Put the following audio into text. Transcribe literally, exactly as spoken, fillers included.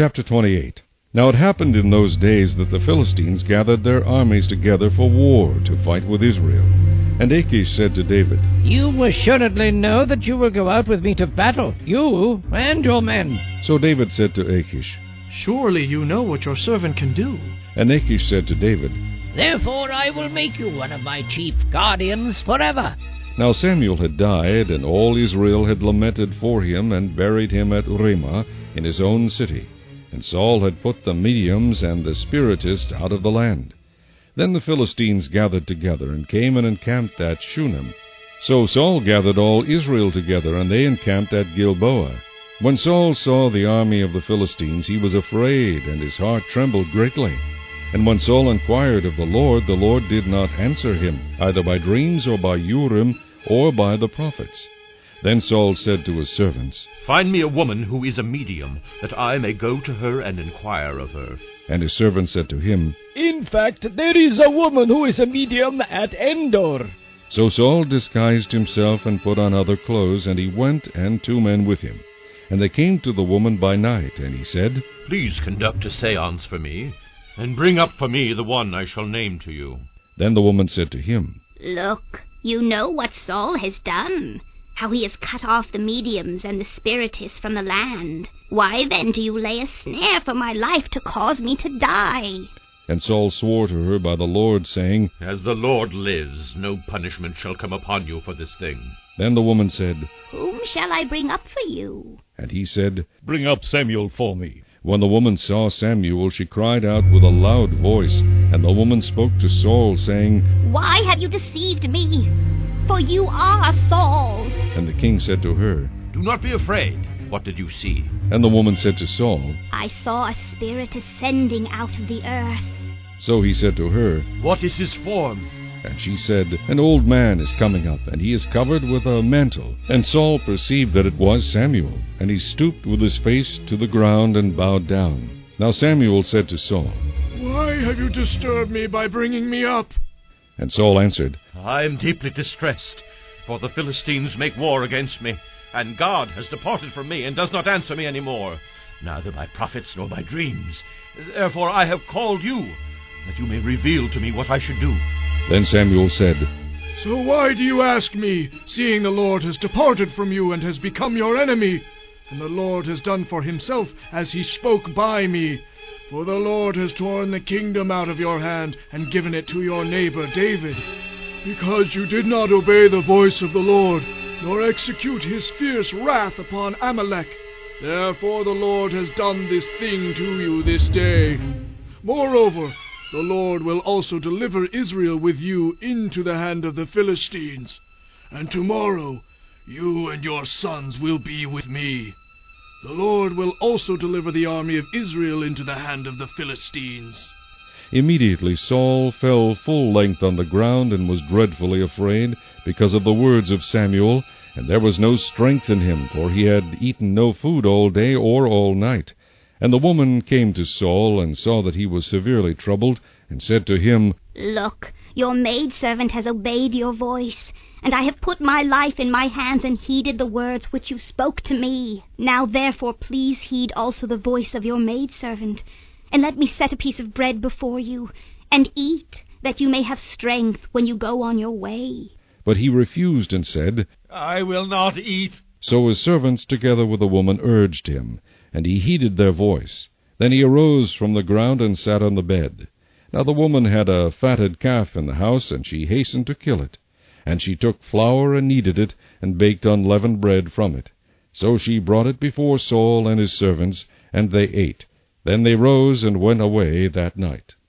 Chapter twenty-eight. Now it happened in those days that the Philistines gathered their armies together for war to fight with Israel. And Achish said to David, You assuredly know that you will go out with me to battle, you and your men. So David said to Achish, Surely you know what your servant can do. And Achish said to David, Therefore I will make you one of my chief guardians forever. Now Samuel had died, and all Israel had lamented for him, and buried him at Ramah in his own city. And Saul had put the mediums and the spiritists out of the land. Then the Philistines gathered together, and came and encamped at Shunem. So Saul gathered all Israel together, and they encamped at Gilboa. When Saul saw the army of the Philistines, he was afraid, and his heart trembled greatly. And when Saul inquired of the Lord, the Lord did not answer him, either by dreams, or by Urim, or by the prophets. Then Saul said to his servants, Find me a woman who is a medium, that I may go to her and inquire of her. And his servants said to him, In fact, there is a woman who is a medium at Endor. So Saul disguised himself and put on other clothes, and he went, and two men with him. And they came to the woman by night, and he said, Please conduct a seance for me, and bring up for me the one I shall name to you. Then the woman said to him, Look, you know what Saul has done, how he has cut off the mediums and the spiritists from the land. Why then do you lay a snare for my life to cause me to die? And Saul swore to her by the Lord, saying, As the Lord lives, no punishment shall come upon you for this thing. Then the woman said, Whom shall I bring up for you? And he said, Bring up Samuel for me. When the woman saw Samuel, she cried out with a loud voice. And the woman spoke to Saul, saying, Why have you deceived me? For you are Saul. And the king said to her, Do not be afraid. What did you see? And the woman said to Saul, I saw a spirit ascending out of the earth. So he said to her, What is his form? And she said, An old man is coming up, and he is covered with a mantle. And Saul perceived that it was Samuel, and he stooped with his face to the ground and bowed down. Now Samuel said to Saul, Why have you disturbed me by bringing me up? And Saul answered, I am deeply distressed, for the Philistines make war against me, and God has departed from me and does not answer me any more, neither by prophets nor by dreams. Therefore I have called you, that you may reveal to me what I should do. Then Samuel said, So why do you ask me, seeing the Lord has departed from you and has become your enemy? And the Lord has done for himself as he spoke by me. For the Lord has torn the kingdom out of your hand and given it to your neighbor David. Because you did not obey the voice of the Lord, nor execute his fierce wrath upon Amalek. Therefore the Lord has done this thing to you this day. Moreover, the Lord will also deliver Israel with you into the hand of the Philistines. And tomorrow you and your sons will be with me. The Lord will also deliver the army of Israel into the hand of the Philistines. Immediately Saul fell full length on the ground, and was dreadfully afraid, because of the words of Samuel, and there was no strength in him, for he had eaten no food all day or all night. And the woman came to Saul, and saw that he was severely troubled, and said to him, Look, your maidservant has obeyed your voice, and I have put my life in my hands and heeded the words which you spoke to me. Now therefore please heed also the voice of your maidservant, and let me set a piece of bread before you, and eat, that you may have strength when you go on your way. But he refused, and said, I will not eat. So his servants together with the woman urged him, and he heeded their voice. Then he arose from the ground and sat on the bed. Now the woman had a fatted calf in the house, and she hastened to kill it. And she took flour and kneaded it, and baked unleavened bread from it. So she brought it before Saul and his servants, and they ate. Then they rose and went away that night.